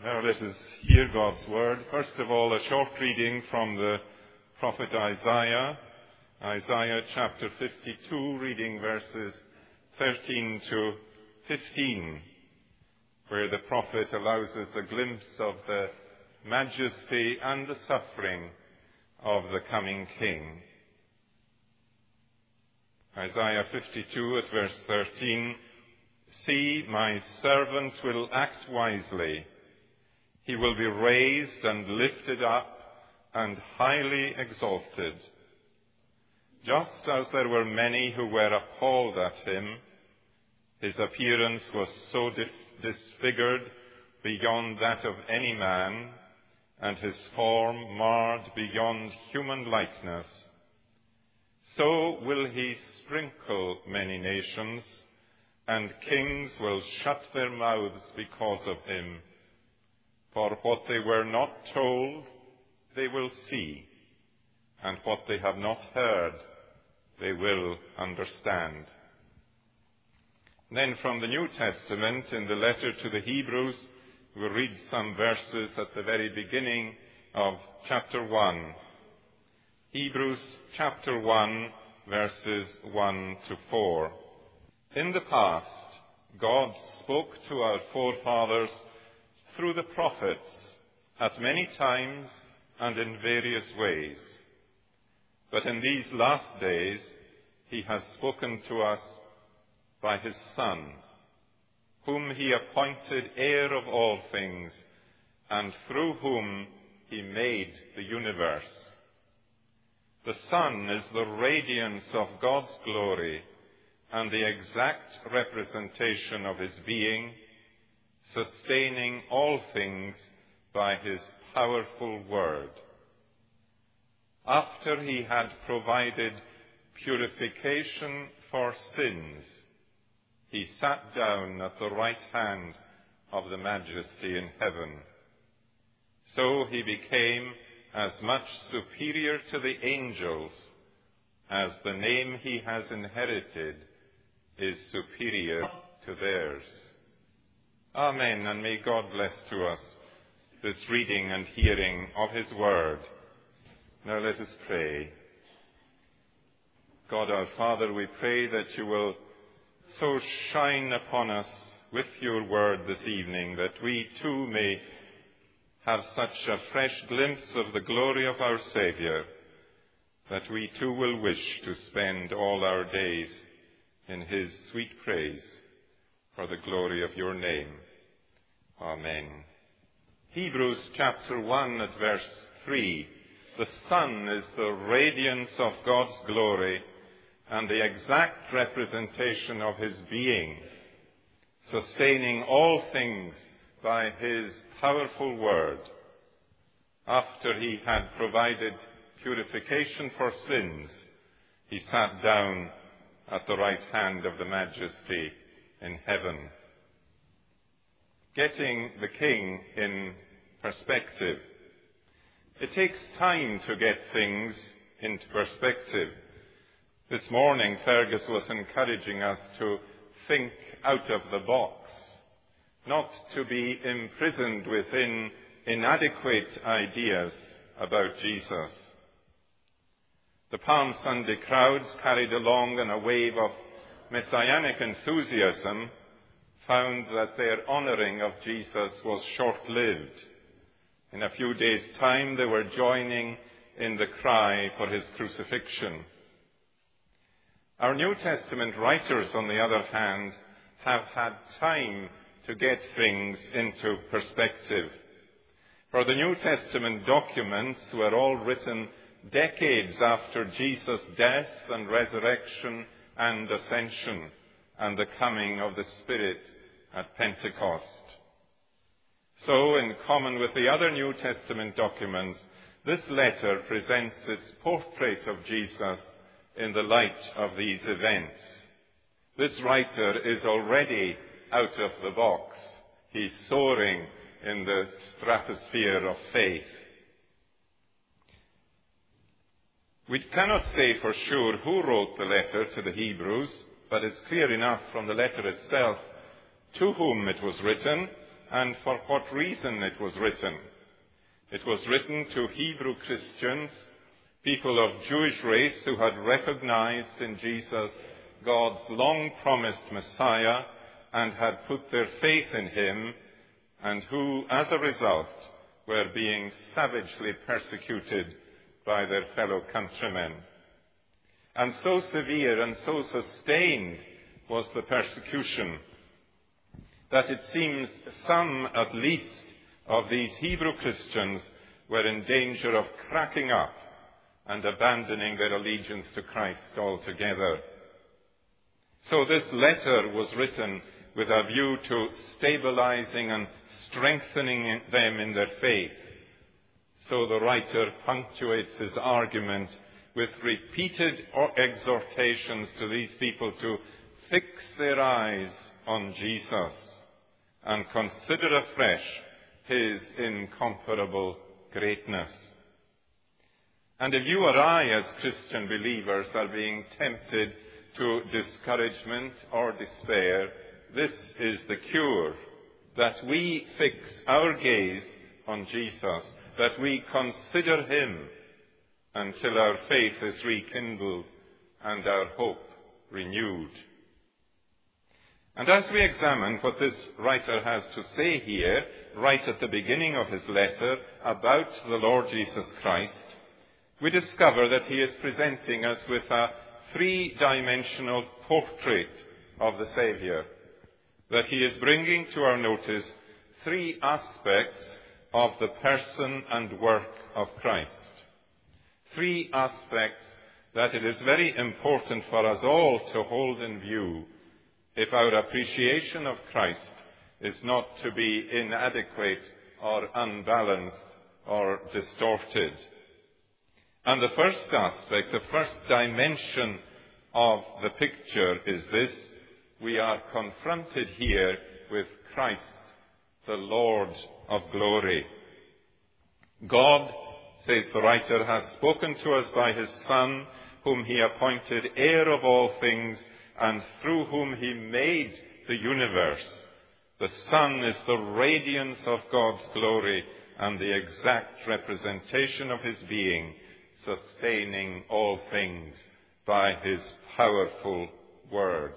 Now let us hear God's word. First of all, a short reading from the prophet Isaiah. Isaiah chapter 52, reading verses 13 to 15, where the prophet allows us a glimpse of the majesty and the suffering of the coming King. Isaiah 52 at verse 13, "See, my servant will act wisely. He will be raised and lifted up and highly exalted. Just as there were many who were appalled at him, his appearance was so disfigured beyond that of any man, and his form marred beyond human likeness. So will he sprinkle many nations, and kings will shut their mouths because of him. For what they were not told, they will see, and what they have not heard, they will understand." Then from the New Testament, in the letter to the Hebrews, we'll read some verses at the very beginning of chapter 1. Hebrews chapter 1, verses 1 to 4. "In the past, God spoke to our forefathers through the prophets at many times and in various ways. But in these last days, he has spoken to us by his Son, whom he appointed heir of all things, and through whom he made the universe. The Son is the radiance of God's glory and the exact representation of his being, sustaining all things by his powerful word. After he had provided purification for sins, he sat down at the right hand of the Majesty in heaven. So he became as much superior to the angels as the name he has inherited is superior to theirs." Amen, and may God bless to us this reading and hearing of his word. Now let us pray. God our Father, we pray that you will so shine upon us with your word this evening that we too may have such a fresh glimpse of the glory of our Saviour that we too will wish to spend all our days in his sweet praise for the glory of your name. Amen. Hebrews chapter 1 at verse 3. "The Son is the radiance of God's glory and the exact representation of his being, sustaining all things by his powerful word. After he had provided purification for sins, he sat down at the right hand of the Majesty in heaven." Getting the King in perspective. It takes time to get things into perspective. This morning, Fergus was encouraging us to think out of the box, not to be imprisoned within inadequate ideas about Jesus. The Palm Sunday crowds, carried along in a wave of messianic enthusiasm, found that their honouring of Jesus was short-lived. In a few days' time, they were joining in the cry for his crucifixion. Our New Testament writers, on the other hand, have had time to get things into perspective. For the New Testament documents were all written decades after Jesus' death and resurrection and ascension and the coming of the Spirit at Pentecost. So, in common with the other New Testament documents, this letter presents its portrait of Jesus in the light of these events. This writer is already out of the box. He's soaring in the stratosphere of faith. We cannot say for sure who wrote the letter to the Hebrews, but it's clear enough from the letter itself to whom it was written and for what reason it was written. It was written to Hebrew Christians, people of Jewish race who had recognized in Jesus God's long-promised Messiah and had put their faith in him, and who, as a result, were being savagely persecuted by their fellow countrymen. And so severe and so sustained was the persecution that it seems some, at least, of these Hebrew Christians were in danger of cracking up and abandoning their allegiance to Christ altogether. So this letter was written with a view to stabilizing and strengthening them in their faith. So the writer punctuates his argument with repeated exhortations to these people to fix their eyes on Jesus and consider afresh his incomparable greatness. And if you or I, as Christian believers, are being tempted to discouragement or despair, this is the cure, that we fix our gaze on Jesus, that we consider him until our faith is rekindled and our hope renewed. And as we examine what this writer has to say here, right at the beginning of his letter, about the Lord Jesus Christ, we discover that he is presenting us with a three-dimensional portrait of the Saviour, that he is bringing to our notice three aspects of the person and work of Christ. Three aspects that it is very important for us all to hold in view if our appreciation of Christ is not to be inadequate or unbalanced or distorted. And the first aspect, the first dimension of the picture is this: we are confronted here with Christ, the Lord of glory. God, says the writer, has spoken to us by his Son, whom he appointed heir of all things, and through whom he made the universe. The Son is the radiance of God's glory and the exact representation of his being, sustaining all things by his powerful word.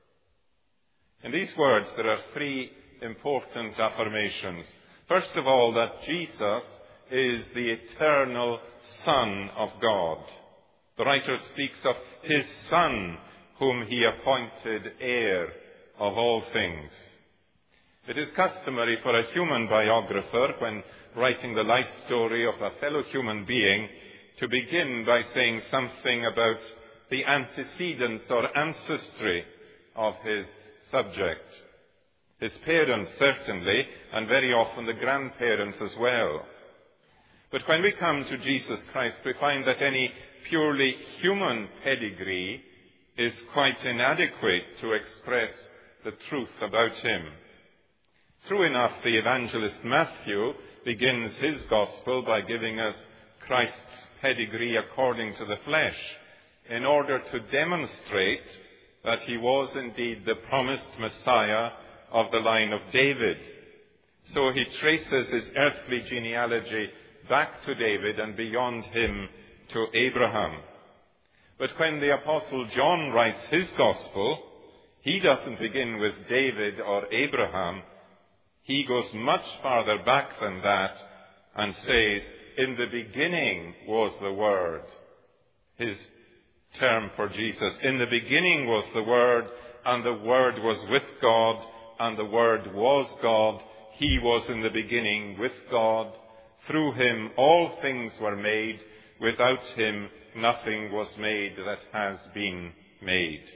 In these words, there are three important affirmations. First of all, that Jesus is the eternal Son of God. The writer speaks of his Son, whom he appointed heir of all things. It is customary for a human biographer, when writing the life story of a fellow human being, to begin by saying something about the antecedents or ancestry of his subject. His parents, certainly, and very often the grandparents as well. But when we come to Jesus Christ, we find that any purely human pedigree is quite inadequate to express the truth about him. True enough, the evangelist Matthew begins his gospel by giving us Christ's pedigree according to the flesh, in order to demonstrate that he was indeed the promised Messiah of the line of David. So he traces his earthly genealogy back to David and beyond him to Abraham. But when the Apostle John writes his gospel, he doesn't begin with David or Abraham. He goes much farther back than that and says, "In the beginning was the Word." His term for Jesus. In the beginning was the Word, and the Word was with God, and the Word was God. He was in the beginning with God. Through him all things were made. Without him nothing was made that has been made.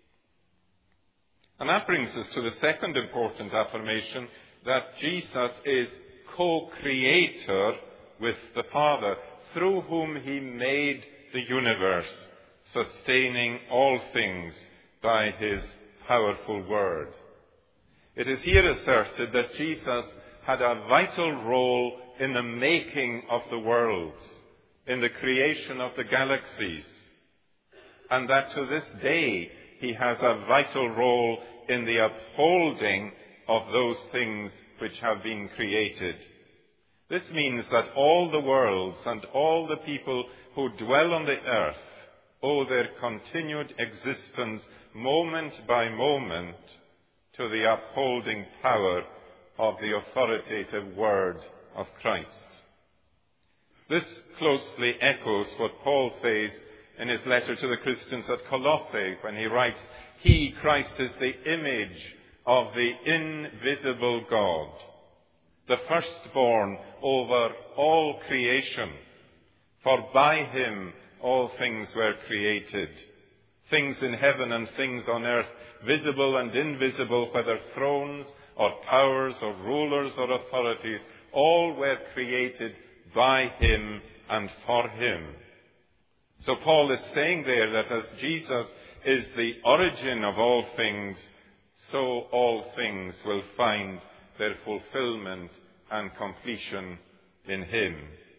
And that brings us to the second important affirmation, that Jesus is co-creator with the Father, through whom he made the universe, sustaining all things by his powerful word. It is here asserted that Jesus had a vital role in the making of the worlds, in the creation of the galaxies, and that to this day he has a vital role in the upholding of those things which have been created. This means that all the worlds and all the people who dwell on the earth owe their continued existence moment by moment to the upholding power of the authoritative word of Christ. This closely echoes what Paul says in his letter to the Christians at Colossae when he writes, "He, Christ, is the image of the invisible God, the firstborn over all creation. For by him all things were created, things in heaven and things on earth, visible and invisible, whether thrones or powers or rulers or authorities, all were created by him and for him." So Paul is saying there that as Jesus is the origin of all things, so all things will find their fulfillment and completion in him.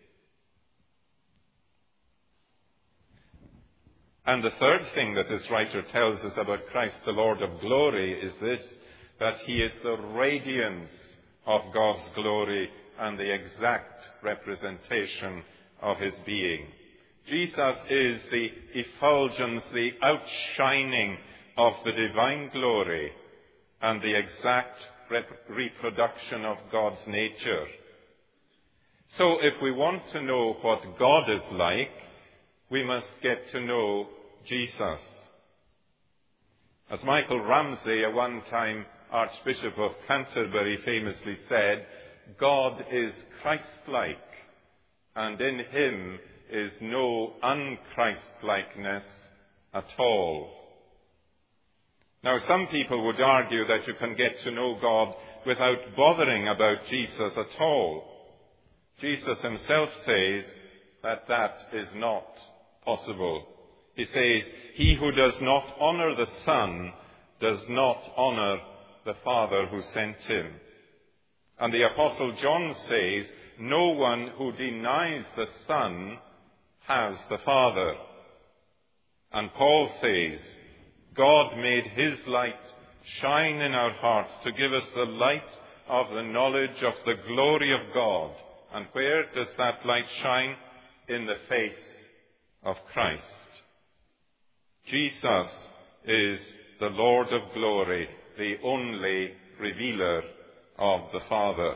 And the third thing that this writer tells us about Christ, the Lord of glory, is this, that he is the radiance of God's glory and the exact representation of his being. Jesus is the effulgence, the outshining of the divine glory and the exact reproduction of God's nature. So if we want to know what God is like, we must get to know Jesus. As Michael Ramsey, a one-time Archbishop of Canterbury, famously said, God is Christ-like, and in him is no un-Christ-likeness at all. Now, some people would argue that you can get to know God without bothering about Jesus at all. Jesus himself says that that is not possible. He says, "He who does not honor the Son does not honor the Father who sent him." And the Apostle John says, "No one who denies the Son has the Father." And Paul says, God made his light shine in our hearts to give us the light of the knowledge of the glory of God. And where does that light shine? In the face of Christ. Jesus is the Lord of glory, the only revealer of the Father.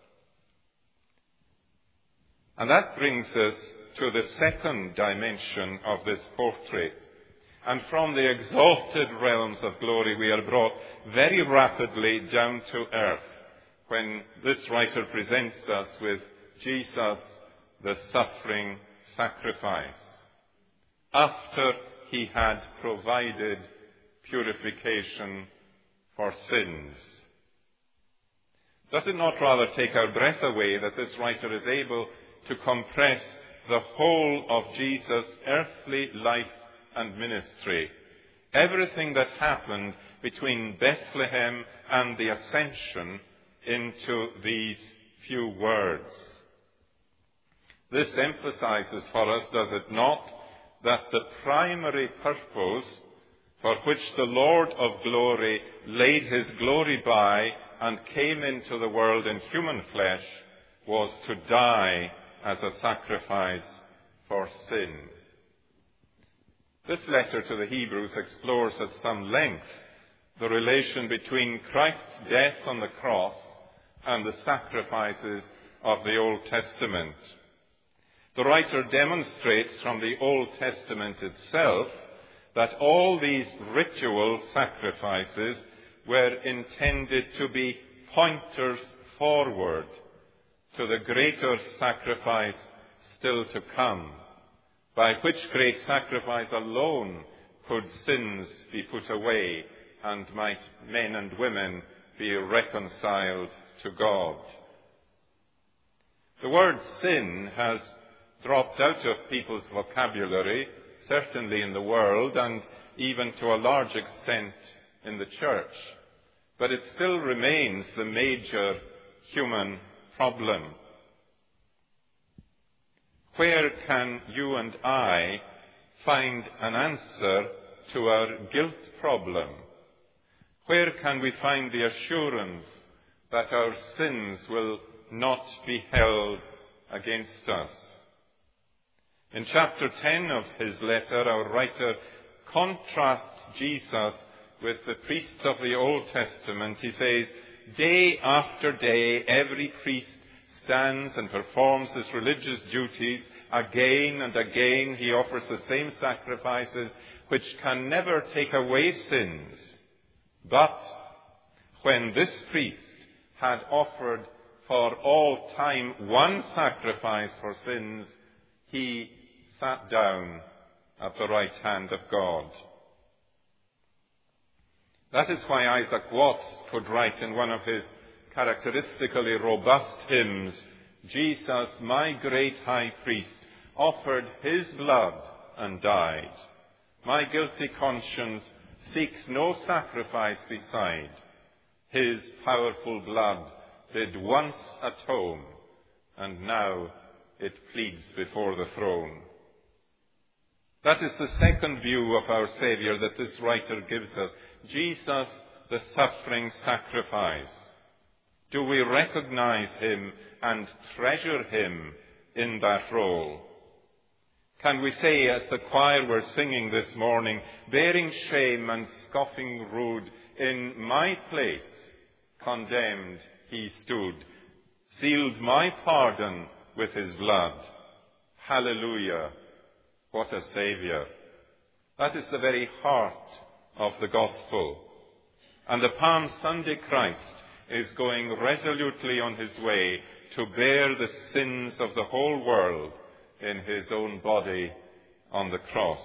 And that brings us to the second dimension of this portrait. And from the exalted realms of glory, we are brought very rapidly down to earth when this writer presents us with Jesus, the suffering sacrifice, after he had provided purification for sins. Does it not rather take our breath away that this writer is able to compress the whole of Jesus' earthly life and ministry, everything that happened between Bethlehem and the Ascension, into these few words? This emphasizes for us, does it not, that the primary purpose for which the Lord of glory laid his glory by and came into the world in human flesh was to die as a sacrifice for sin. This letter to the Hebrews explores at some length the relation between Christ's death on the cross and the sacrifices of the Old Testament. The writer demonstrates from the Old Testament itself that all these ritual sacrifices were intended to be pointers forward to the greater sacrifice still to come, by which great sacrifice alone could sins be put away and might men and women be reconciled to God. The word sin has dropped out of people's vocabulary, certainly in the world, and even to a large extent in the church. But it still remains the major human problem. Where can you and I find an answer to our guilt problem? Where can we find the assurance that our sins will not be held against us. In chapter 10 of his letter, our writer contrasts Jesus with the priests of the Old Testament. He says, day after day, every priest stands and performs his religious duties. Again and again, he offers the same sacrifices which can never take away sins. But when this priest had offered for all time one sacrifice for sins, he sat down at the right hand of God. That is why Isaac Watts could write in one of his characteristically robust hymns, Jesus, my great high priest, offered his blood and died. My guilty conscience seeks no sacrifice beside. His powerful blood did once atone, and now it pleads before the throne. That is the second view of our Saviour that this writer gives us. Jesus, the suffering sacrifice. Do we recognize him and treasure him in that role? Can we say, as the choir were singing this morning, bearing shame and scoffing rude, in my place condemned he stood, sealed my pardon with his blood. Hallelujah! What a Saviour! That is the very heart of the gospel. And the Palm Sunday Christ is going resolutely on his way to bear the sins of the whole world in his own body on the cross.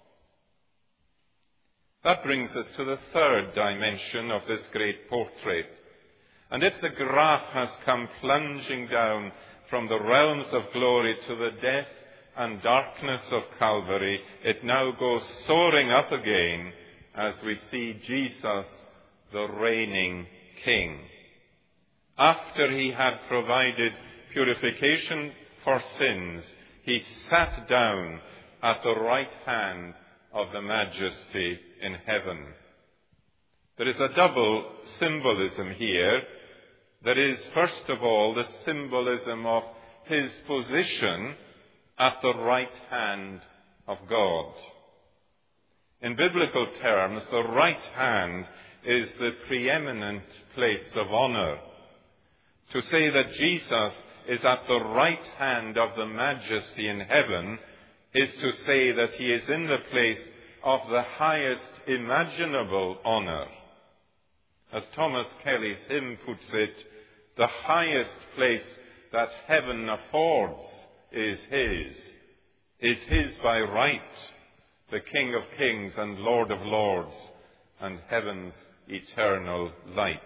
That brings us to the third dimension of this great portrait. And if the graph has come plunging down from the realms of glory to the death and darkness of Calvary, it now goes soaring up again as we see Jesus, the reigning King. After he had provided purification for sins, he sat down at the right hand of the Majesty in heaven. There is a double symbolism here. There is, first of all, the symbolism of his position at the right hand of God. In biblical terms, the right hand is the preeminent place of honor. To say that Jesus is at the right hand of the Majesty in heaven is to say that he is in the place of the highest imaginable honor. As Thomas Kelly's hymn puts it, the highest place that heaven affords is his by right, the King of kings and Lord of lords, and heaven's eternal light.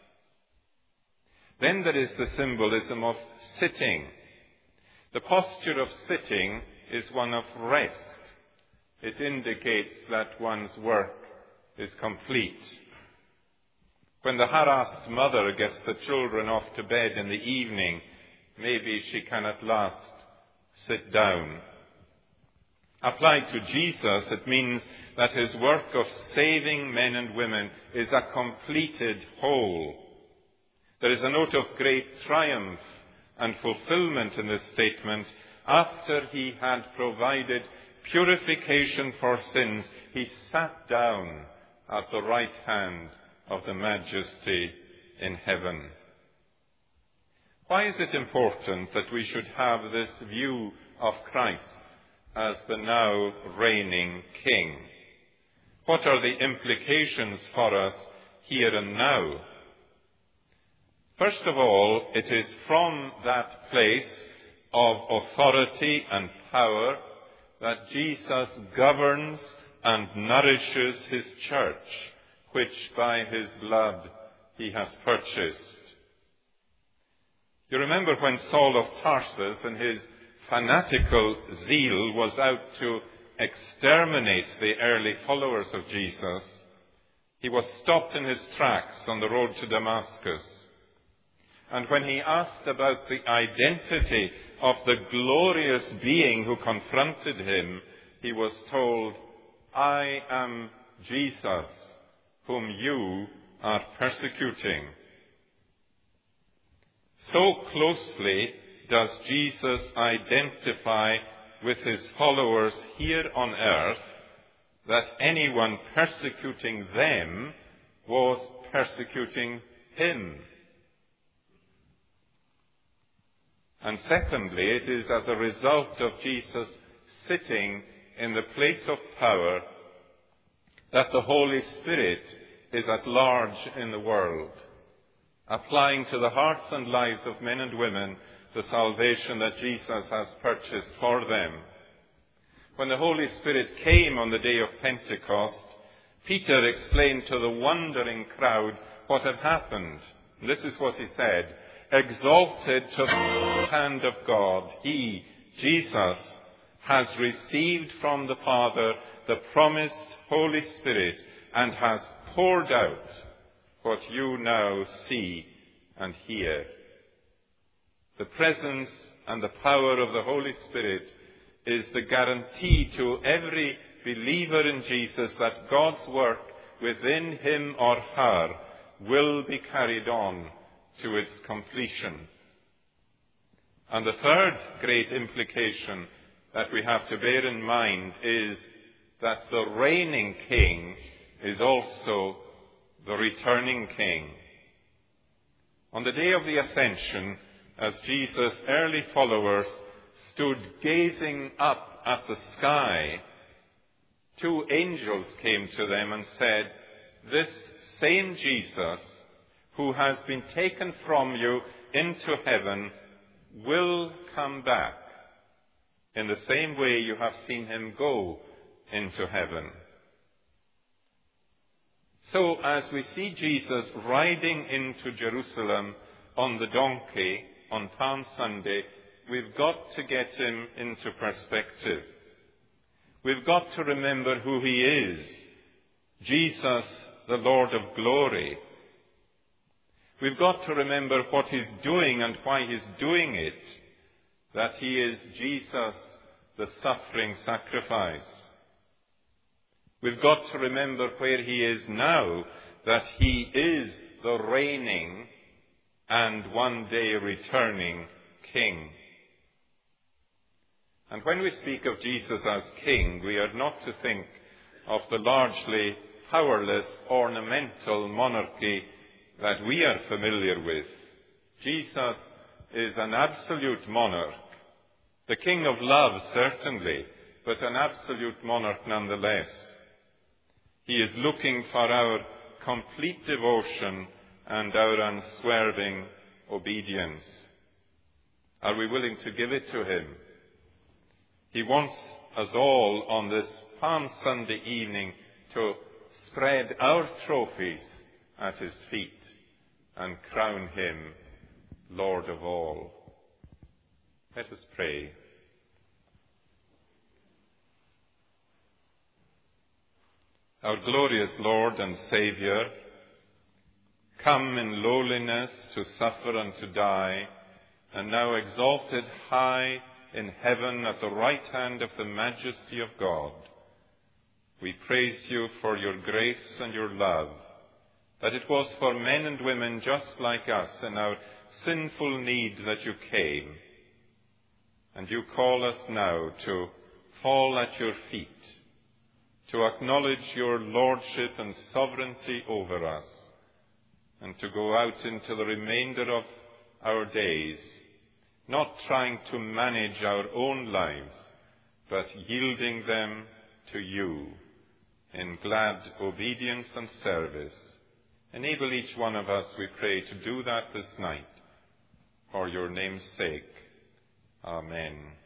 Then there is the symbolism of sitting. The posture of sitting is one of rest. It indicates that one's work is complete. When the harassed mother gets the children off to bed in the evening, maybe she can at last sit down. Applied to Jesus, it means that his work of saving men and women is a completed whole. There is a note of great triumph and fulfillment in this statement. After he had provided purification for sins, he sat down at the right hand of the Majesty in heaven. Why is it important that we should have this view of Christ as the now reigning King? What are the implications for us here and now? First of all, it is from that place of authority and power that Jesus governs and nourishes his church, which by his blood he has purchased. You remember when Saul of Tarsus, in his fanatical zeal, was out to exterminate the early followers of Jesus, he was stopped in his tracks on the road to Damascus. And when he asked about the identity of the glorious being who confronted him, he was told, I am Jesus, whom you are persecuting. So closely does Jesus identify with his followers here on earth that anyone persecuting them was persecuting him. And secondly, it is as a result of Jesus sitting in the place of power that the Holy Spirit is at large in the world, applying to the hearts and lives of men and women the salvation that Jesus has purchased for them. When the Holy Spirit came on the day of Pentecost, Peter explained to the wondering crowd what had happened. And this is what he said: "Exalted to the right hand of God, he, Jesus, has received from the Father the promised Holy Spirit and has poured out what you now see and hear." The presence and the power of the Holy Spirit is the guarantee to every believer in Jesus that God's work within him or her will be carried on to its completion. And the third great implication that we have to bear in mind is that the reigning King is also the returning King. On the day of the Ascension, as Jesus' early followers stood gazing up at the sky, two angels came to them and said, "This same Jesus who has been taken from you into heaven will come back in the same way you have seen him go into heaven." So as we see Jesus riding into Jerusalem on the donkey on Palm Sunday, we've got to get him into perspective. We've got to remember who he is, Jesus, the Lord of glory. We've got to remember what he's doing and why he's doing it, that he is Jesus, the suffering sacrifice. We've got to remember where he is now, that he is the reigning and one day returning King. And when we speak of Jesus as King, we are not to think of the largely powerless, ornamental monarchy that we are familiar with. Jesus is an absolute monarch, the King of love certainly, but an absolute monarch nonetheless. He is looking for our complete devotion and our unswerving obedience. Are we willing to give it to him? He wants us all on this Palm Sunday evening to spread our trophies at his feet and crown him Lord of all. Let us pray. Our glorious Lord and Saviour, come in lowliness to suffer and to die, and now exalted high in heaven at the right hand of the majesty of God. We praise you for your grace and your love, that it was for men and women just like us in our sinful need that you came. And you call us now to fall at your feet, to acknowledge your lordship and sovereignty over us, and to go out into the remainder of our days, not trying to manage our own lives, but yielding them to you in glad obedience and service. Enable each one of us, we pray, to do that this night, for your name's sake. Amen.